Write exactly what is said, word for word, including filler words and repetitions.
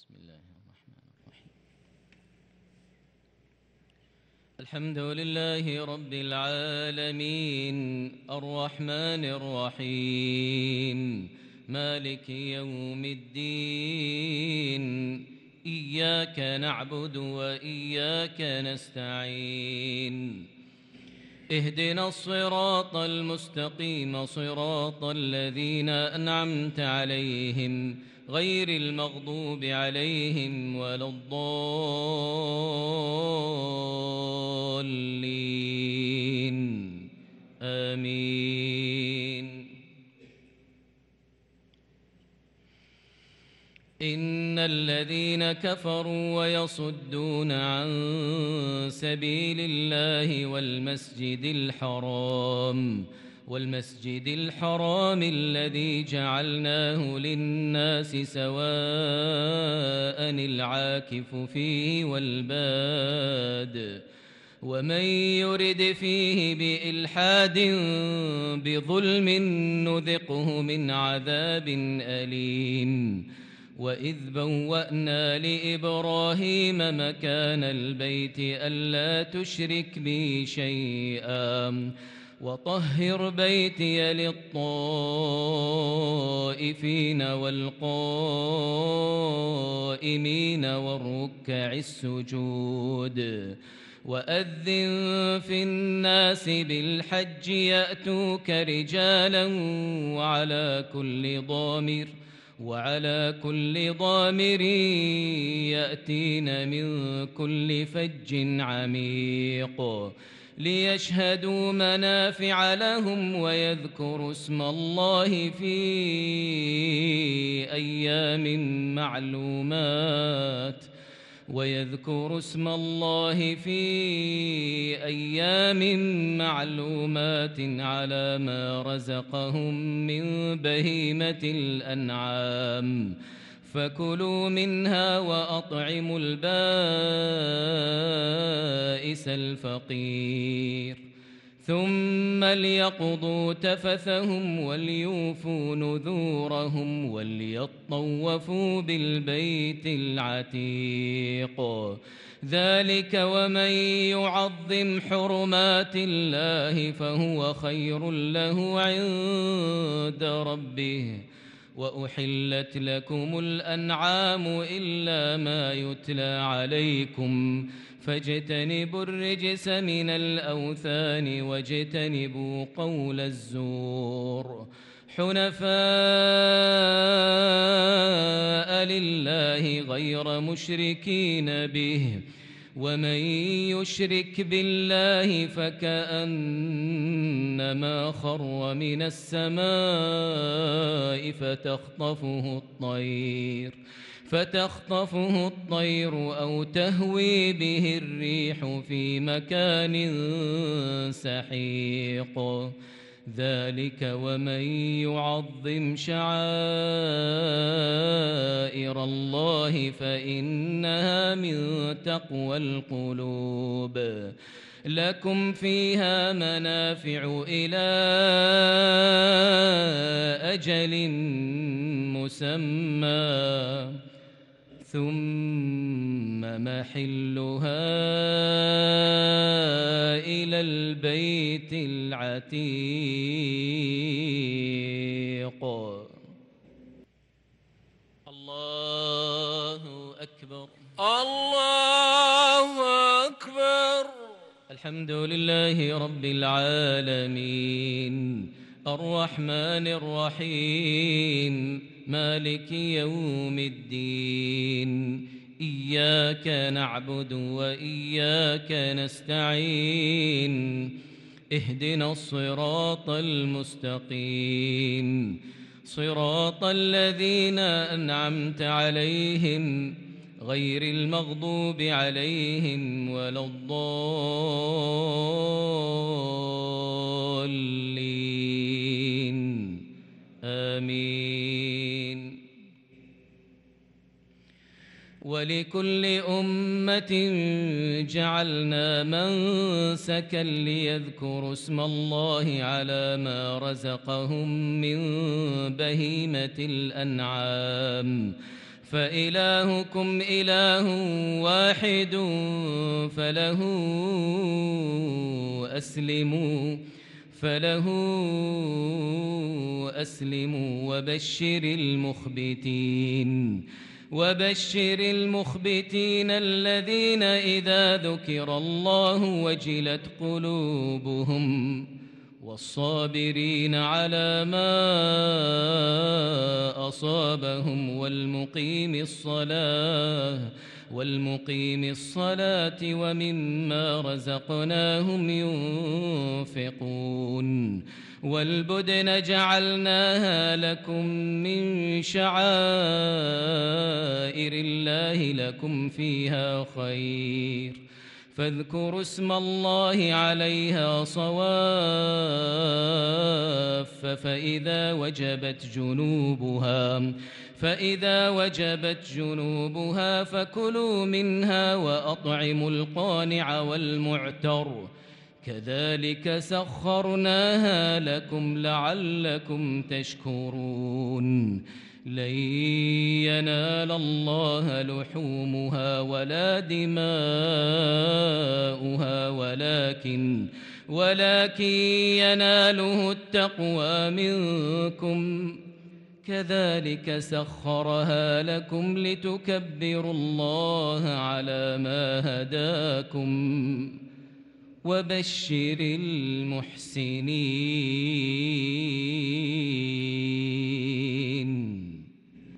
بسم الله الرحمن الرحيم. الحمد لله رب العالمين الرحمن الرحيم مالك يوم الدين إياك نعبد وإياك نستعين اهدنا الصراط المستقيم صراط الذين أنعمت عليهم غير المغضوب عليهم ولا الضالين آمين. إن الذين كفروا ويصدون عن سبيل الله والمسجد الحرام والمسجد الحرام الذي جعلناه للناس سواء العاكف فيه والباد ومن يرد فيه بإلحاد بظلم نذقه من عذاب أليم. وإذ بوأنا لإبراهيم مكان البيت ألا تشرك بي شيئا وطهر بيتي للطائفين والقائمين والركع السجود. وأذن في الناس بالحج يأتوك رجالا وعلى كل ضامر وعلى كل ضامر يأتين من كل فج عميق ليشهدوا منافع لهم ويذكروا اسم الله في أيام معلومات ويذكروا اسم الله في أيام معلومات على ما رزقهم من بهيمة الأنعام فكلوا منها وأطعموا البائس الفقير ثم ليقضوا تفثهم وليوفوا نذورهم وليطوفوا بالبيت العتيق. ذلك ومن يعظم حرمات الله فهو خير له عند ربه. وأحلت لكم الأنعام إلا ما يتلى عليكم فاجتنبوا الرجس من الأوثان واجتنبوا قول الزور حنفاء لله غير مشركين به ومن يشرك بالله فكأنما خر من السماء فتخطفه الطير فتخطفه الطير أو تهوي به الريح في مكان سحيق. ذلك ومن يعظم شعائر الله فإنها من تقوى القلوب. لكم فيها منافع إلى أجل مسمى ثم محلها إلى البيت العتيق. الله أكبر الله أكبر. الحمد لله رب العالمين الرحمن الرحيم مالك يوم الدين إياك نعبد وإياك نستعين اهدنا الصراط المستقيم صراط الذين أنعمت عليهم غير المغضوب عليهم ولا الضالين آمين. ولكل أمة جعلنا منسكا ليذكروا اسم الله على ما رزقهم من بهيمة الأنعام فإلهكم إله واحد فله أسلموا فله أسلموا وبشر المخبتين وبشر المخبتين الذين إذا ذكر الله وجلت قلوبهم والصابرين على ما أصابهم والمقيم الصلاة والمقيم الصلاة ومما رزقناهم ينفقون والبدن جعلناها لكم من شعائر الله لكم فيها خير فاذكروا اسم الله عليها صواف فإذا وجبت جنوبها فإذا وجبت جنوبها فكلوا منها وأطعموا القانع والمعتر كذلك سخرناها لكم لعلكم تشكرون لن ينال الله لحومها ولا دماؤها ولكن ولكن يناله التقوى منكم كذلك سخرها لكم لتكبروا الله على ما هداكم وبشر المحسنين